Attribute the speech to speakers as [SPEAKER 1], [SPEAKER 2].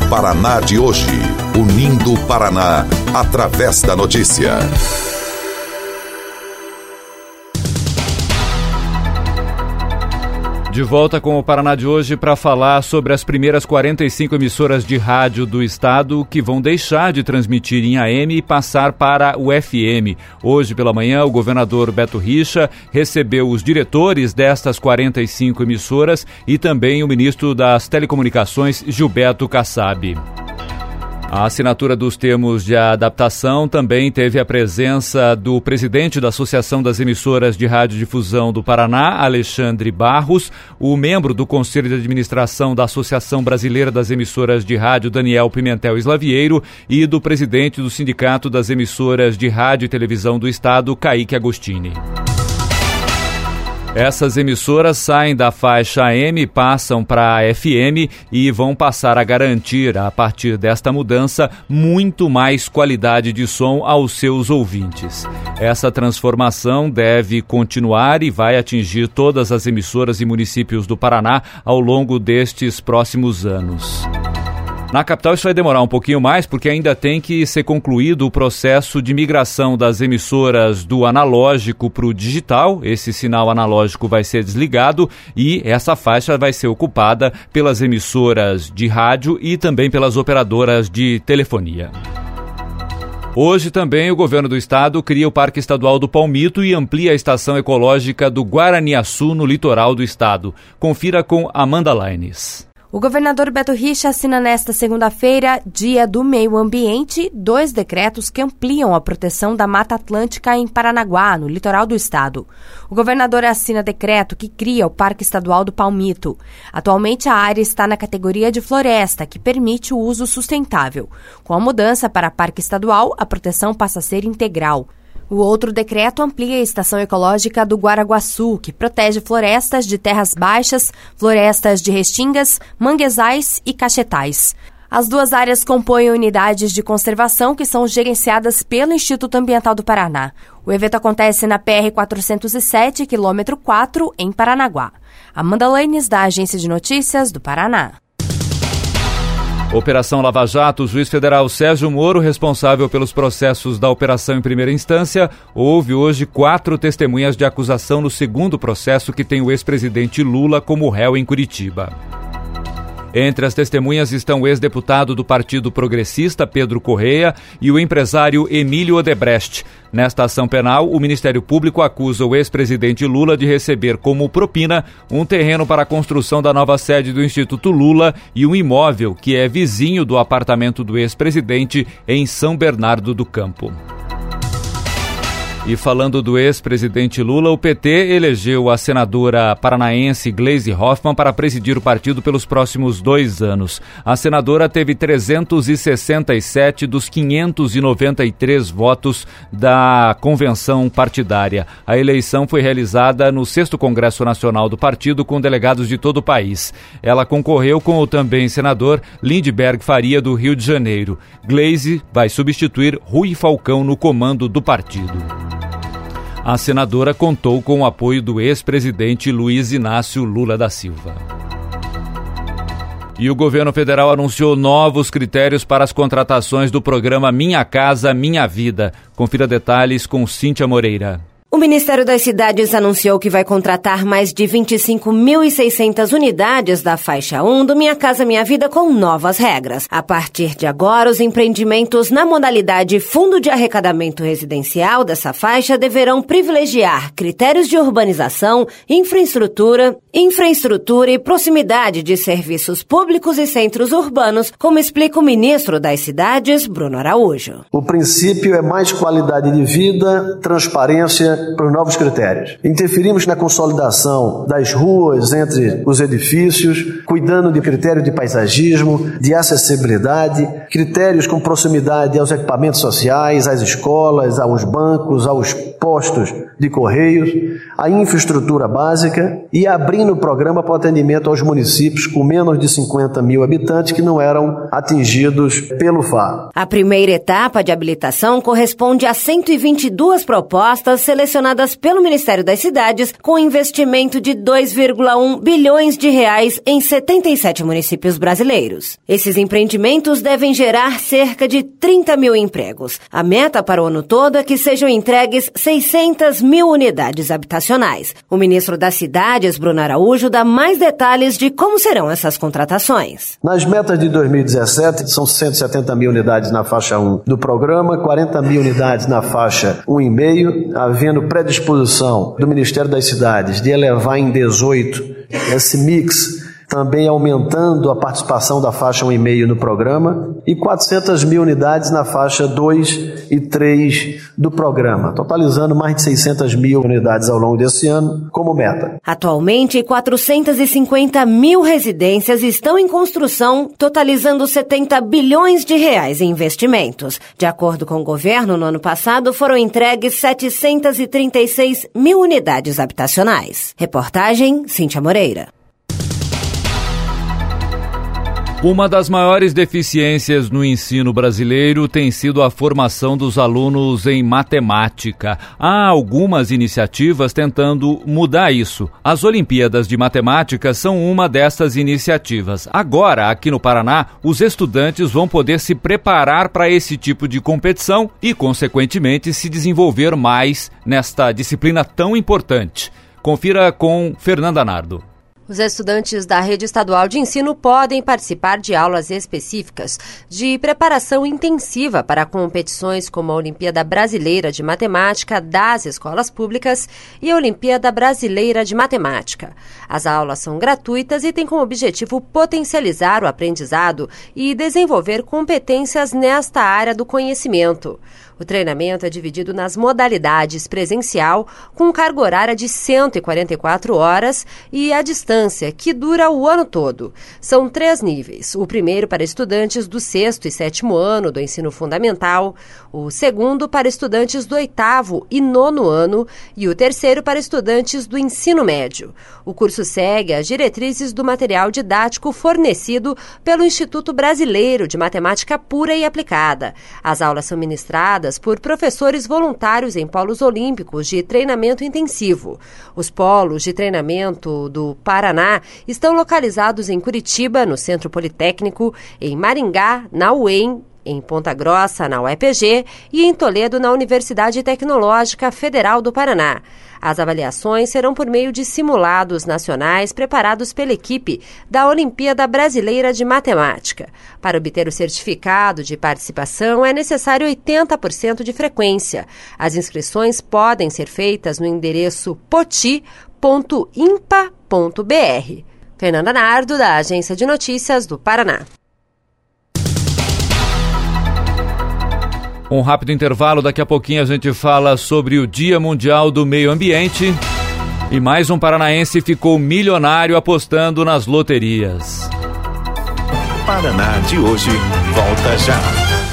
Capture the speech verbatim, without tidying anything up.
[SPEAKER 1] Paraná de hoje, unindo o Paraná através da notícia.
[SPEAKER 2] De volta com o Paraná de hoje para falar sobre as primeiras quarenta e cinco emissoras de rádio do estado que vão deixar de transmitir em A M e passar para o F M. Hoje pela manhã, o governador Beto Richa recebeu os diretores destas quarenta e cinco emissoras e também o ministro das Telecomunicações, Gilberto Kassab. A assinatura dos termos de adaptação também teve a presença do presidente da Associação das Emissoras de Radiodifusão do Paraná, Alexandre Barros, o membro do Conselho de Administração da Associação Brasileira das Emissoras de Rádio, Daniel Pimentel Slavieiro, e do presidente do Sindicato das Emissoras de Rádio e Televisão do Estado, Kaique Agostini. Essas emissoras saem da faixa A M, passam para a F M e vão passar a garantir, a partir desta mudança, muito mais qualidade de som aos seus ouvintes. Essa transformação deve continuar e vai atingir todas as emissoras e municípios do Paraná ao longo destes próximos anos. Na capital isso vai demorar um pouquinho mais, porque ainda tem que ser concluído o processo de migração das emissoras do analógico para o digital. Esse sinal analógico vai ser desligado e essa faixa vai ser ocupada pelas emissoras de rádio e também pelas operadoras de telefonia. Hoje também o governo do estado cria o Parque Estadual do Palmito e amplia a estação ecológica do Guaraniaçu no litoral do estado. Confira com Amanda Laines.
[SPEAKER 3] O governador Beto Richa assina nesta segunda-feira, Dia do Meio Ambiente, dois decretos que ampliam a proteção da Mata Atlântica em Paranaguá, no litoral do estado. O governador assina decreto que cria o Parque Estadual do Palmito. Atualmente, a área está na categoria de floresta, que permite o uso sustentável. Com a mudança para Parque Estadual, a proteção passa a ser integral. O outro decreto amplia a estação ecológica do Guaraguaçu, que protege florestas de terras baixas, florestas de restingas, manguezais e cachetais. As duas áreas compõem unidades de conservação que são gerenciadas pelo Instituto Ambiental do Paraná. O evento acontece na P R quatrocentos e sete, quilômetro quatro, em Paranaguá. Amanda Laines, da Agência de Notícias do Paraná.
[SPEAKER 2] Operação Lava Jato, o juiz federal Sérgio Moro, responsável pelos processos da operação em primeira instância, houve hoje quatro testemunhas de acusação no segundo processo que tem o ex-presidente Lula como réu em Curitiba. Entre as testemunhas estão o ex-deputado do Partido Progressista, Pedro Correia, e o empresário Emílio Odebrecht. Nesta ação penal, o Ministério Público acusa o ex-presidente Lula de receber como propina um terreno para a construção da nova sede do Instituto Lula e um imóvel que é vizinho do apartamento do ex-presidente em São Bernardo do Campo. E falando do ex-presidente Lula, o P T elegeu a senadora paranaense Gleisi Hoffmann para presidir o partido pelos próximos dois anos. A senadora teve trezentos e sessenta e sete dos quinhentos e noventa e três votos da convenção partidária. A eleição foi realizada no sexto Congresso Nacional do partido com delegados de todo o país. Ela concorreu com o também senador Lindbergh Faria, do Rio de Janeiro. Gleisi vai substituir Rui Falcão no comando do partido. A senadora contou com o apoio do ex-presidente Luiz Inácio Lula da Silva. E o governo federal anunciou novos critérios para as contratações do programa Minha Casa, Minha Vida. Confira detalhes com Cíntia Moreira.
[SPEAKER 4] O Ministério das Cidades anunciou que vai contratar mais de vinte e cinco mil e seiscentas unidades da faixa um do Minha Casa Minha Vida com novas regras. A partir de agora, os empreendimentos na modalidade Fundo de Arrecadamento Residencial dessa faixa deverão privilegiar critérios de urbanização, infraestrutura, infraestrutura e proximidade de serviços públicos e centros urbanos, como explica o ministro das Cidades, Bruno Araújo.
[SPEAKER 5] O princípio é mais qualidade de vida, transparência para os novos critérios. Interferimos na consolidação das ruas entre os edifícios, cuidando de critérios de paisagismo, de acessibilidade, critérios com proximidade aos equipamentos sociais, às escolas, aos bancos, aos postos de correios. a infraestrutura básica e abrindo o programa para o atendimento aos municípios com menos de cinquenta mil habitantes que não eram atingidos pelo F A R.
[SPEAKER 4] A primeira etapa de habilitação corresponde a cento e vinte e duas propostas selecionadas pelo Ministério das Cidades com investimento de dois vírgula um bilhões de reais em setenta e sete municípios brasileiros. Esses empreendimentos devem gerar cerca de trinta mil empregos. A meta para o ano todo é que sejam entregues seiscentas mil unidades habitacionais. O ministro das Cidades, Bruno Araújo, dá mais detalhes de como serão essas contratações.
[SPEAKER 5] Nas metas de dois mil e dezessete, são cento e setenta mil unidades na faixa um do programa, quarenta mil unidades na faixa um vírgula cinco, havendo predisposição do Ministério das Cidades de elevar em dezoito esse mix, também aumentando a participação da faixa um vírgula cinco no programa, e quatrocentas mil unidades na faixa dois e três do programa, totalizando mais de seiscentas mil unidades ao longo desse ano como meta.
[SPEAKER 4] Atualmente, quatrocentas e cinquenta mil residências estão em construção, totalizando setenta bilhões de reais em investimentos. De acordo com o governo, no ano passado foram entregues setecentas e trinta e seis mil unidades habitacionais. Reportagem, Cíntia Moreira.
[SPEAKER 2] Uma das maiores deficiências no ensino brasileiro tem sido a formação dos alunos em matemática. Há algumas iniciativas tentando mudar isso. As Olimpíadas de Matemática são uma dessas iniciativas. Agora, aqui no Paraná, os estudantes vão poder se preparar para esse tipo de competição e, consequentemente, se desenvolver mais nesta disciplina tão importante. Confira com Fernanda Nardo.
[SPEAKER 3] Os estudantes da rede estadual de ensino podem participar de aulas específicas de preparação intensiva para competições como a Olimpíada Brasileira de Matemática das escolas públicas e a Olimpíada Brasileira de Matemática. As aulas são gratuitas e têm como objetivo potencializar o aprendizado e desenvolver competências nesta área do conhecimento. O treinamento é dividido nas modalidades presencial, com carga horária de cento e quarenta e quatro horas, e a distância, que dura o ano todo. São três níveis. O primeiro para estudantes do sexto e sétimo ano do ensino fundamental, o segundo para estudantes do oitavo e nono ano e o terceiro para estudantes do ensino médio. O curso segue as diretrizes do material didático fornecido pelo Instituto Brasileiro de Matemática Pura e Aplicada. As aulas são ministradas por professores voluntários em polos olímpicos de treinamento intensivo. Os polos de treinamento do Paraná estão localizados em Curitiba, no Centro Politécnico, em Maringá, na U E M, em Ponta Grossa, na U E P G, e em Toledo, na Universidade Tecnológica Federal do Paraná. As avaliações serão por meio de simulados nacionais preparados pela equipe da Olimpíada Brasileira de Matemática. Para obter o certificado de participação, é necessário oitenta por cento de frequência. As inscrições podem ser feitas no endereço poti ponto impa ponto br. Fernanda Nardo, da Agência de Notícias do Paraná.
[SPEAKER 2] Um rápido intervalo, daqui a pouquinho a gente fala sobre o Dia Mundial do Meio Ambiente. E mais um paranaense ficou milionário apostando nas loterias.
[SPEAKER 1] Paraná de hoje volta já.